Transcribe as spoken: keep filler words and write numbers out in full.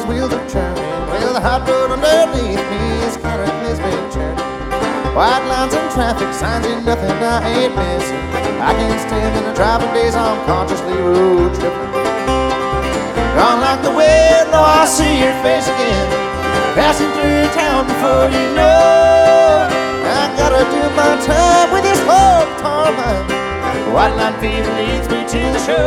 wheels are churning. Well, the hot road underneath me is cataclysmic churning. White lines and traffic signs ain't nothing I ain't missing. I can't stand in the driving days, I'm consciously road tripping. Gone like the wind, though I see your face again, passing through town before you know. I gotta do my time with this whole tar mind. White line fever